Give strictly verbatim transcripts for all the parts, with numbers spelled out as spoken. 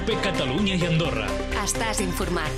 COPE Catalunya i Andorra. Estàs informat.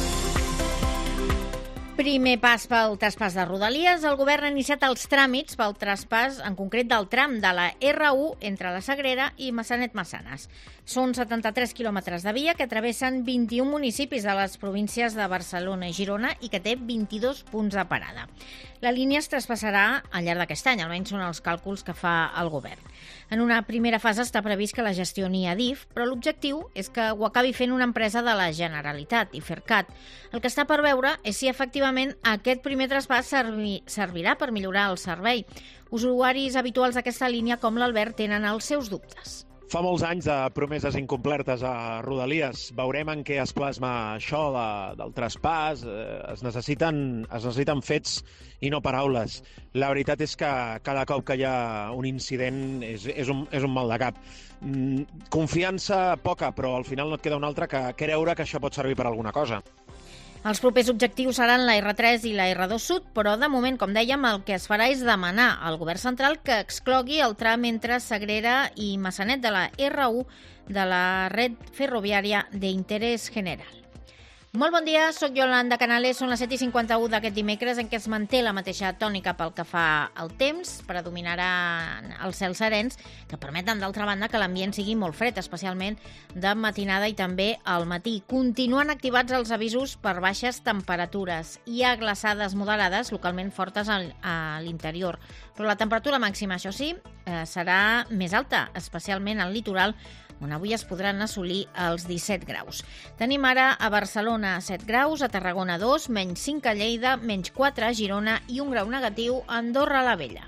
Primer pas pel traspàs de Rodalies. El govern ha iniciat els tràmits pel traspàs, en concret del tram de la erre u entre la Sagrera i Massanet-Massanes. Són setanta-tres quilòmetres de via que travessen vint-i-un municipis de les províncies de Barcelona i Girona i que té vint-i-dos punts de parada. La línia es traspassarà al llarg d'aquest any, almenys són els càlculs que fa el govern. En una primera fase està previst que la gestioni Adif, però l'objectiu és que ho acabi fent una empresa de la Generalitat, Ifercat. El que està per veure és si efectivament aquest primer traspàs servi, servirà per millorar el servei. Usuaris habituals d'aquesta línia, com l'Albert, tenen els seus dubtes. Fa molts anys de promeses incomplertes a Rodalies. Veurem en què es plasma això de, del traspàs. Es necessiten, es necessiten fets i no paraules. La veritat és que cada cop que hi ha un incident és, és, un, és un mal de cap. Confiança poca, però al final no et queda una altra que creure que això pot servir per alguna cosa. Els propers objectius seran la erre tres i la erre dos Sud, però de moment, com dèiem, el que es farà és demanar al govern central que exclogui el tram entre Sagrera i Massanet de la erre u de la red ferroviària d'interès general. Molt bon dia, soc Yolanda Canales, són les set i cinquanta-u d'aquest dimecres en què es manté la mateixa tònica pel que fa al temps, predominaran els cels serens, que permeten d'altra banda que l'ambient sigui molt fred, especialment de matinada i també al matí. Continuen activats els avisos per baixes temperatures. Hi ha glaçades moderades, localment fortes a l'interior, però la temperatura màxima, això sí, serà més alta, especialment al litoral, on avui es podran assolir els disset graus. Tenim ara a Barcelona set graus, a Tarragona dos, menys cinc a Lleida, menys quatre a Girona i un grau negatiu a Andorra la Vella.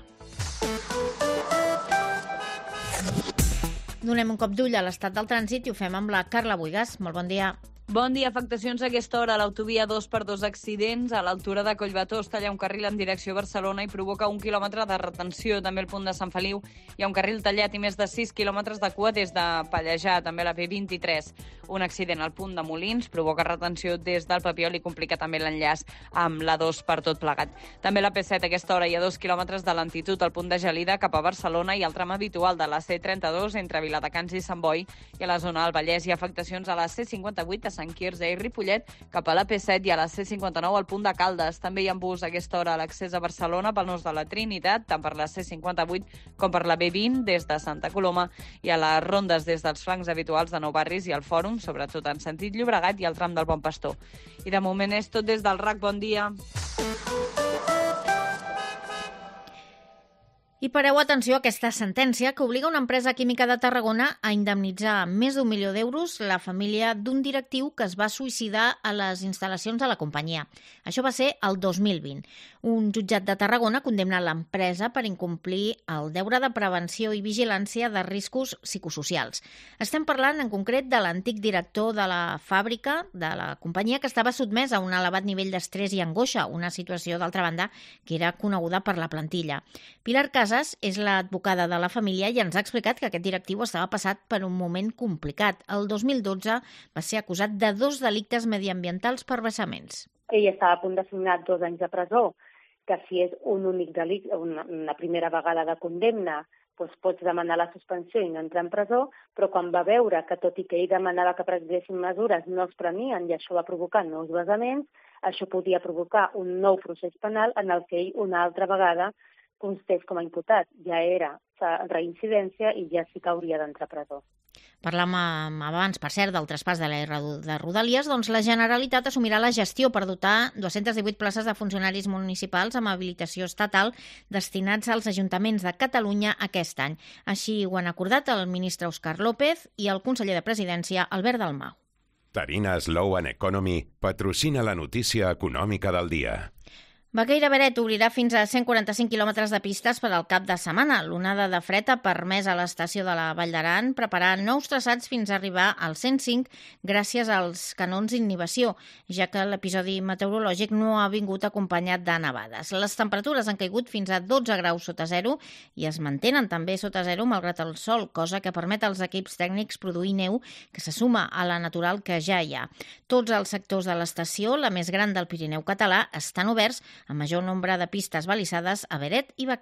Donem un cop d'ull a l'estat del trànsit i ho fem amb la Carla Buigas. Molt bon dia. Bon dia. Afectacions a aquesta hora a l'autovia dos per dos accidents. A l'altura de Collbató es talla un carril en direcció a Barcelona i provoca un quilòmetre de retenció. També al punt de Sant Feliu hi ha un carril tallat i més de sis quilòmetres de cua des de Pallejà. També la pe vint-i-tres. Un accident al punt de Molins provoca retenció des del Papiol i complica també l'enllaç amb la dos per tot plegat. També la pe set a aquesta hora hi ha dos quilòmetres de lentitud al punt de Gelida cap a Barcelona i el tram habitual de la ce trenta-dos entre Viladecans i Sant Boi i a la zona del Vallès hi ha afectacions a la ce cinquanta-vuit a Sant Quirze i Ripollet cap a la pe set i a la ce cinquanta-nou al punt de Caldes. També hi ha bus a aquesta hora a l'accés a Barcelona pel nus de la Trinitat, tant per la ce cinquanta-vuit com per la be vint des de Santa Coloma i a les rondes des dels flancs habituals de Nou Barris i el Fòrum, sobretot en sentit Llobregat i el tram del Bon Pastor. I de moment és tot des del R A C. Bon dia. I pareu atenció a aquesta sentència que obliga una empresa química de Tarragona a indemnitzar amb més d'un milió d'euros la família d'un directiu que es va suïcidar a les instal·lacions de la companyia. Això va ser el dos mil vint. Un jutjat de Tarragona condemna l'empresa per incomplir el deure de prevenció i vigilància de riscos psicosocials. Estem parlant en concret de l'antic director de la fàbrica de la companyia que estava sotmès a un elevat nivell d'estrès i angoixa, una situació, d'altra banda, que era coneguda per la plantilla. Pilar Casas és l'advocada de la família i ens ha explicat que aquest directiu estava passat per un moment complicat. El dos mil dotze va ser acusat de dos delictes mediambientals per vessaments. Ell estava a punt de signar dos anys de presó, que si és un únic delicte, una, una primera vegada de condemna, doncs pots demanar la suspensió i no entrar en presó, però quan va veure que tot i que ell demanava que prenguessin mesures no es prenien i això va provocar nous vessaments, això podia provocar un nou procés penal en el que ell una altra vegada constés com a imputat. Ja era reincidència i ja sí que hauria d'entrar a presó. Parlàvem abans, per cert, del traspàs de la erre u de Rodalies, doncs la Generalitat assumirà la gestió per dotar dues-centes divuit places de funcionaris municipals amb habilitació estatal destinats als ajuntaments de Catalunya aquest any. Així ho han acordat el ministre Òscar López i el conseller de Presidència, Albert Dalmau. Tarina Slow and Economy patrocina la notícia econòmica del dia. Baqueira Beret obrirà fins a cent quaranta-cinc quilòmetres de pistes per al cap de setmana. L'onada de fred ha permès a l'estació de la Vall d'Aran preparar nous traçats fins a arribar al cent cinc gràcies als canons d'inhibició, ja que l'episodi meteorològic no ha vingut acompanyat de nevades. Les temperatures han caigut fins a dotze graus sota zero i es mantenen també sota zero malgrat el sol, cosa que permet als equips tècnics produir neu que se suma a la natural que ja hi ha. Tots els sectors de l'estació, la més gran del Pirineu català, estan oberts amb major nombre de pistes balisades a Beret i Baqueira.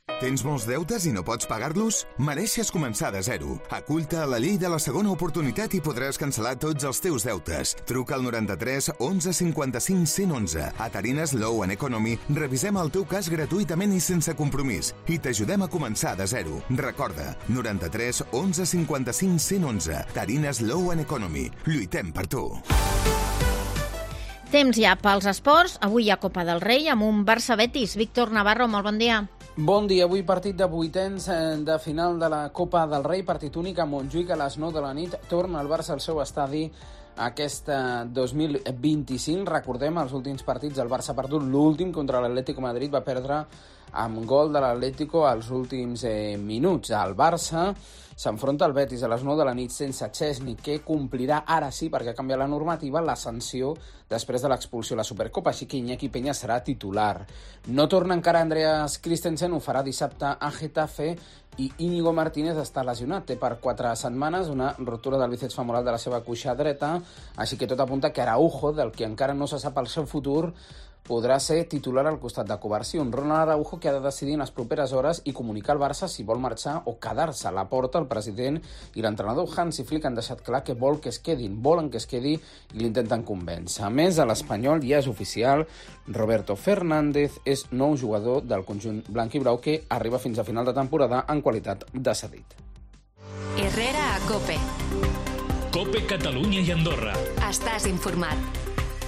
Tens molts deutes i no pots pagar-los? Mereixes començar de zero. Acull-te a la llei de la segona oportunitat i podràs cancel·lar tots els teus deutes. Truca al noranta-tres onze cinquanta-cinc cent onze. A Tarines Law and Economy revisem el teu cas gratuïtament i sense compromís i t'ajudem a començar de zero. Recorda, noranta-tres onze cinquanta-cinc cent onze. Tarines Law and Economy. Lluitem per tu. Temps ja pels esports. Avui hi ha Copa del Rei amb un Barça-Betis. Víctor Navarro, molt bon dia. Bon dia, avui partit de vuitens de final de la Copa del Rei, partit únic a Montjuïc a les nou de la nit. Torna el Barça al seu estadi aquest dos mil vint-i-cinc. Recordem, els últims partits el Barça ha perdut. L'últim contra l'Atlético de Madrid va perdre amb gol de l'Atlético als últims eh, minuts. El Barça s'enfronta al Betis a les nou de la nit sense Chesney, que complirà ara sí, perquè ha canviat la normativa, la sanció després de l'expulsió a la Supercopa, així que Iñaki Peña serà titular. No torna encara Andreas Christensen, ho farà dissabte a Getafe, i Íñigo Martínez està lesionat. Té per quatre setmanes una rotura del bíceps femoral de la seva cuixa dreta, així que tot apunta que Araujo, del que encara no se sap el seu futur, podrà ser titular al costat de Covarsí. Un Ronald Araujo que ha de decidir en les properes hores i comunicar al Barça si vol marxar o quedar-se. A la porta, el president i l'entrenador Hansi Flick han deixat clar que vol que es quedin, volen que es quedi i l'intenten convèncer. A més, a l'Espanyol ja és oficial, Roberto Fernández és nou jugador del conjunt blanc-i-blau que arriba fins a final de temporada en qualitat de cedit. Herrera a COPE. COPE Catalunya i Andorra. Estàs informat.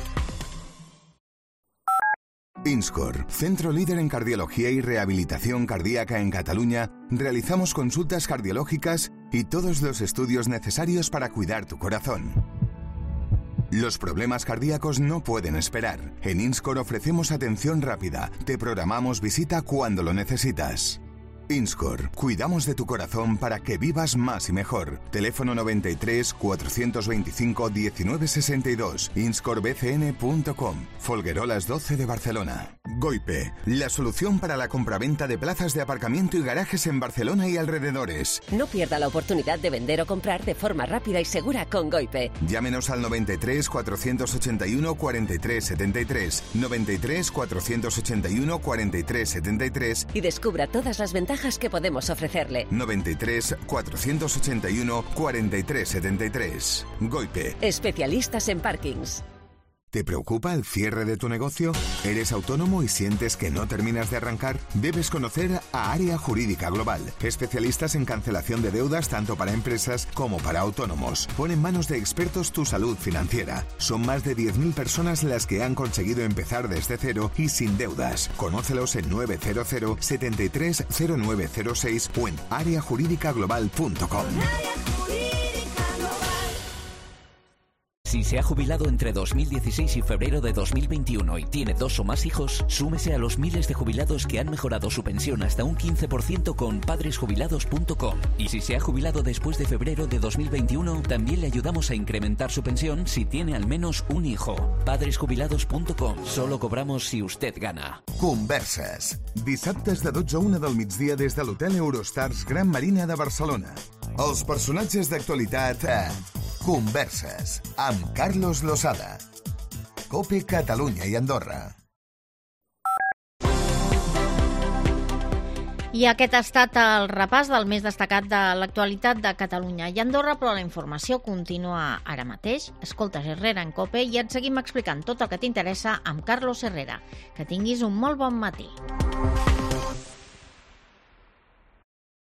INSCOR, centro líder en cardiología y rehabilitación cardíaca en Cataluña, realizamos consultas cardiológicas y todos los estudios necesarios para cuidar tu corazón. Los problemas cardíacos no pueden esperar. En INSCOR ofrecemos atención rápida. Te programamos visita cuando lo necesitas. INSCOR, cuidamos de tu corazón para que vivas más y mejor. Teléfono noventa y tres, cuatrocientos veinticinco, diecinueve sesenta y dos, inscor b c n punto com, Folguerolas doce de Barcelona. Goipe, la solución para la compraventa de plazas de aparcamiento y garajes en Barcelona y alrededores. No pierda la oportunidad de vender o comprar de forma rápida y segura con Goipe. Llámenos al noventa y tres, cuatrocientos ochenta y uno, cuarenta y tres setenta y tres, noventa y tres, cuatrocientos ochenta y uno, cuarenta y tres setenta y tres y descubra todas las ventajas que podemos ofrecerle. noventa y tres, cuatrocientos ochenta y uno, cuarenta y tres setenta y tres. Goipe. Especialistas en parkings. ¿Te preocupa el cierre de tu negocio? ¿Eres autónomo y sientes que no terminas de arrancar? Debes conocer a Área Jurídica Global, especialistas en cancelación de deudas tanto para empresas como para autónomos. Pon en manos de expertos tu salud financiera. Son más de diez mil personas las que han conseguido empezar desde cero y sin deudas. Conócelos en nueve cero cero, setenta y tres, cero nueve cero seis o en área jurídica global punto com. Si se ha jubilado entre dos mil dieciséis y febrero de dos mil veintiuno y tiene dos o más hijos, súmese a los miles de jubilados que han mejorado su pensión hasta un quince por ciento con padres jubilados punto com. Y si se ha jubilado después de febrero de dos mil veintiuno, también le ayudamos a incrementar su pensión si tiene al menos un hijo. padres jubilados punto com. Solo cobramos si usted gana. Converses. Dissabtes de dotze a una del migdia des de l'Hotel Eurostars Gran Marina de Barcelona. Els personatges d'actualitat a Converses amb Carlos Losada. COPE Catalunya i Andorra. I aquest ha estat el repàs del més destacat de l'actualitat de Catalunya i Andorra, però la informació continua ara mateix. Escoltes Herrera en COPE i et seguim explicant tot el que t'interessa amb Carlos Herrera. Que tinguis un molt bon matí.